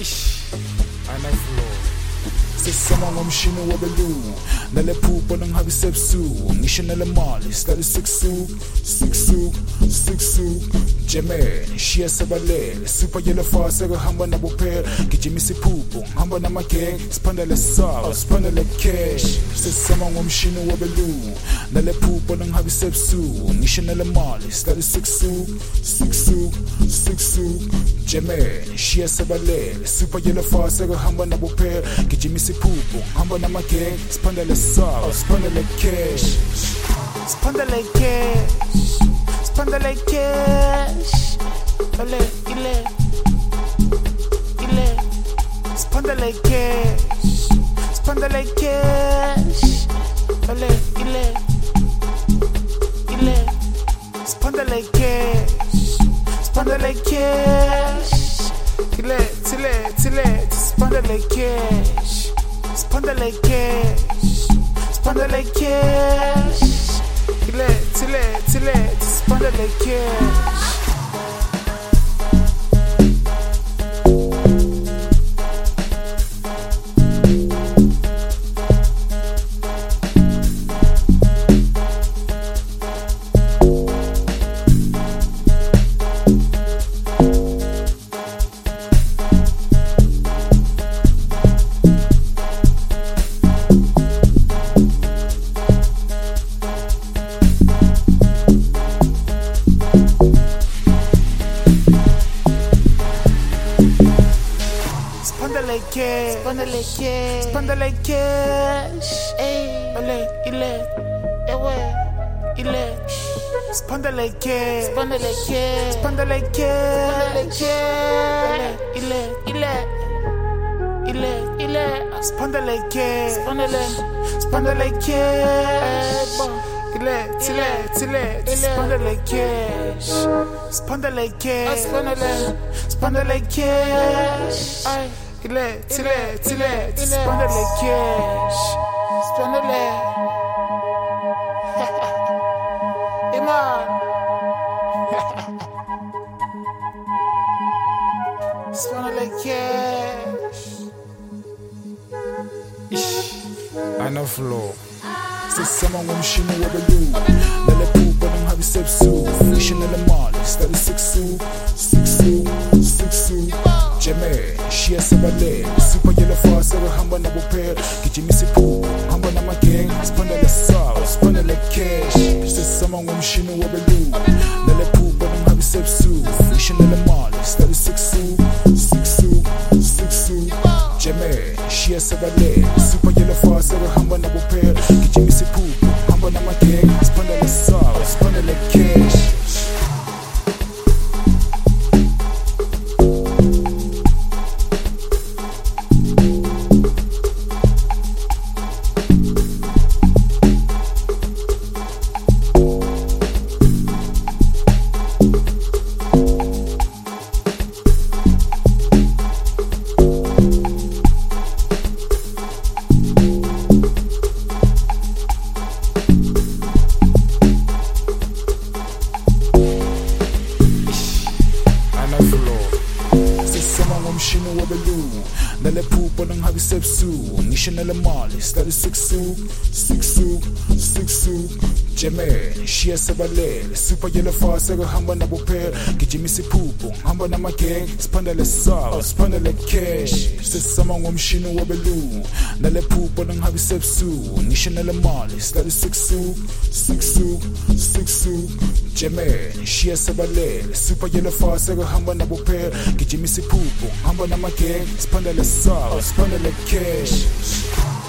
Anaflow sesama ngomshini wabelu nalephupho nangihambisa ebusuku ngisho nalemali stali siksu Jeme shiya sabalele super yellow fast ehamba nabo phela gijimisa iphupho ngihamba namageng siphandele sawa siphandele cash sesama ngomshini wabelu nalephupho nangihambisa ebusuku ngisho nalemali stali siksu Jeme shiya sabalele super yellow fast ehamba nabo phela gijimisa iphupho ngihamba namageng siphandele sawa siphandele cash Spandale cash, spandale cash, ile, spandale cash, spandale cash, ile, spandale cash, spandale cash, ile, spandale cash, spandale cash, spandale cash. Tile, spandale cash. Spandale cash, ile, spandale cash, spandale cash, ile, spandale cash, spandale cash, tile, spandale cash, spandale cash, spandale cash. Tile, spandale cash, spandale. Iman. Spandale cash. Anaflow sesama ngomshini wabelu nalephupho nangihambisa ebusuku ngisho nalemali stali siksu Jeme shiya sabalele super yellow fast ehamba nabo phela gijimisa iphupho ngihamba namageng siphandele sawa siphandele cash sesama ngomshini wabelu nalephupho nangihambisa ebusuku ngisho nalemali stali siksu Jeme shiya sabalele super yellow fast ehamba nabo phela gijimisa iphupho ngihamba namageng siphandele sawa siphandele cash. Ngomshini wabelu nalephupho nangihambisa ebusuku ngisho nalemali stali siksu Jeme shiya sabalele super yellow fast ehamba nabo phela gijimisa iphupho ngihamba namageng siphandele sawa siphandele cash sesama ngomshini wabelu nalephupho nangihambisa ebusuku ngisho nalemali stali siksu Jeme shiya sabalele super yellow fast ehamba nabo phela gijimisa iphupho ngihamba namageng siphandele sawa siphandele cash.